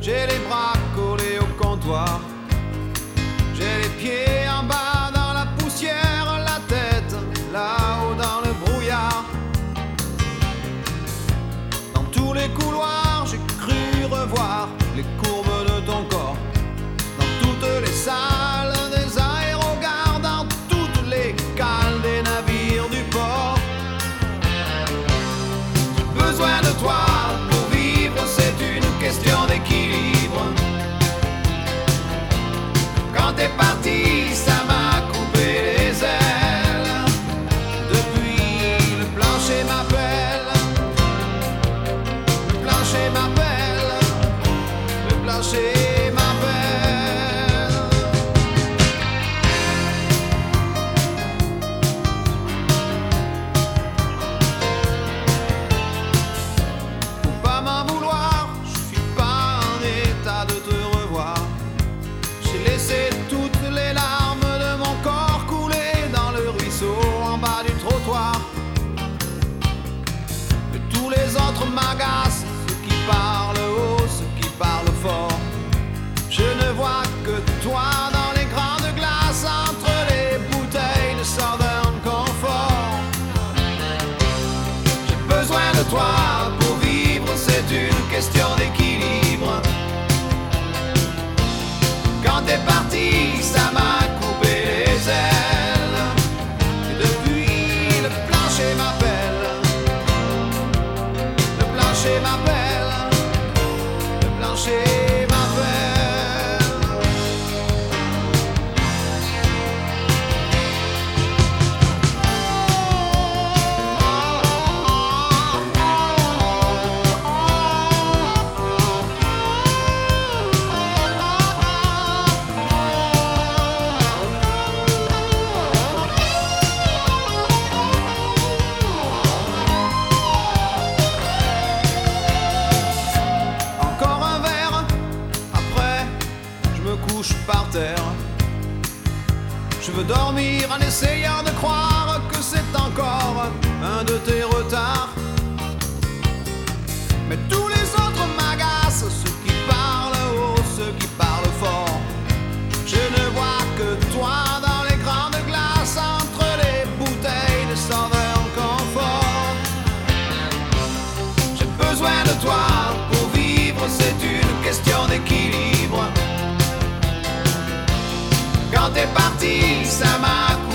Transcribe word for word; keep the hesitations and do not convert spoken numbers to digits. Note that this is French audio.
J'ai les bras collés au comptoir, j'ai les pieds en bas dans la poussière, la tête là-haut dans le brouillard. Dans tous les couloirs, j'ai cru revoir les courbes de ton corps. Dans toutes les salles des aérogares, dans toutes les cales des navires du port. J'ai besoin de toi pour vivre, c'est une question d'équilibre. Quand t'es parti, ça m'a coupé les ailes. Depuis, le plancher m'appelle. Le plancher m'appelle. Le plancher m'appelle. Faut pas m'en vouloir, je suis pas en état de te revoir. J'ai laissé toutes les larmes de mon corps couler dans le ruisseau en bas du trottoir. Que tous les autres m'agacent, ceux qui parlent haut, ceux qui parlent fort. Je ne vois que toi dans les grandes glaces, entre les bouteilles de Southern Comfort. J'ai besoin de toi pour vivre, c'est une question d'équilibre. Quand t'es parti, ça m'a coupé les ailes. Et depuis, le plancher m'appelle. Le plancher m'appelle. Le plancher m'appelle. Encore un verre, après je me couche par terre. Je veux dormir en essayant de croire que c'est encore un de tes retards. Mais tous les autres m'agacent, ceux qui parlent haut, ceux qui parlent fort. Je ne vois que toi dans les grandes glaces, entre les bouteilles de Southern Comfort. J'ai besoin de toi pour vivre, c'est une question d'équilibre. Quand t'es parti, ça m'a coupé